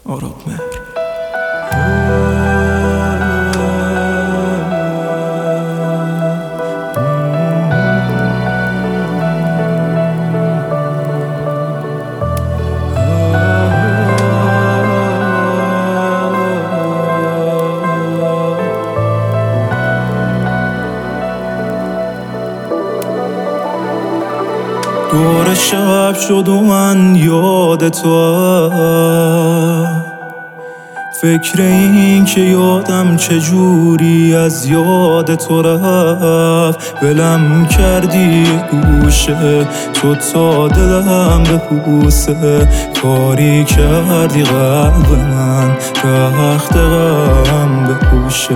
آراد مهر. دور شب شد و من یاد تو، فکر این که یادم چجوری از یاد تو رفت. ولم کردی گوشه تو تا دلم بپوسه، کاری کردی قلب من رخت غم بپوشه.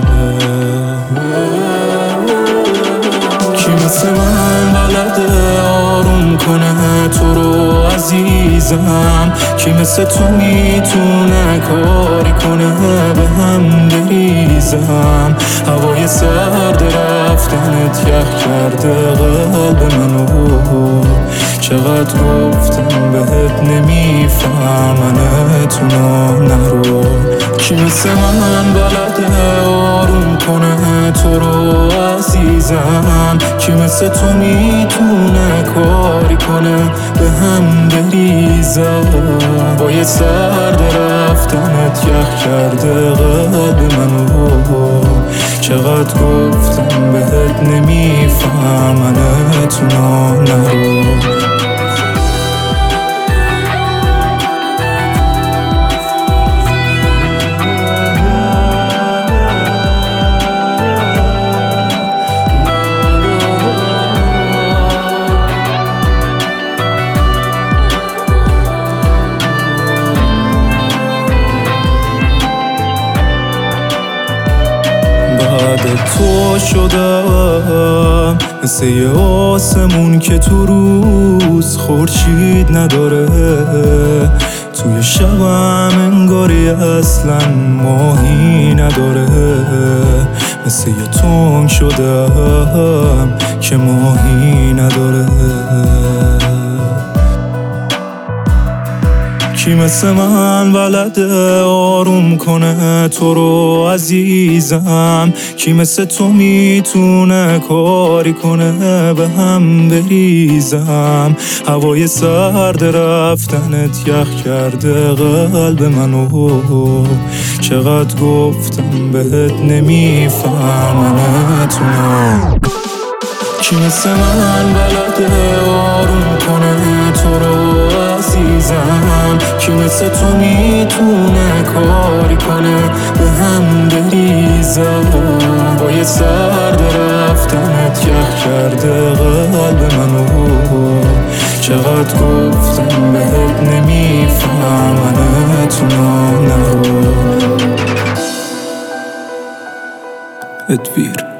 کی مثل من بلده آروم کنه تو رو عزیزم؟ کی مثل تو میتونه کاری کنه به هم بریزم؟ هوای سرد رفتنت یخ کرده قلب منو، چقدر گفتم بهت نمیفهمنتونو نرو. کی مثل من بلده آروم کنه تو رو عزیزم؟ کی مثل تو میتونه کاری کنه به هم بریزم؟ با یه سرد رفتنت یخ کرده قلب منو، چقدر گفتم بهت نمیفهمنتونو نرو. بعد تو شدم مثل یه آسمون که تو روز خورشید نداره، توی شبم انگاری اصلا ماهی نداره. مثل یه تنگ شدم که ماهی نداره. کی مثل من بلده آروم کنه تو رو عزیزم؟ کی مثل تو میتونه کاری کنه به هم بریزم؟ هوای سرد رفتنت یخ کرده قلب منو، چقدر گفتم بهت نمیفهمنتونو. کی مثل من بلده آروم کنه تو رو عزیزم؟ کی مثل تو میتونه کاری کنه به هم بریزم؟ با یه سرد رفتنت یخ کرده قلب منو، چقدر گفتم بهت نمیفهمنتونو نرو. ادویر.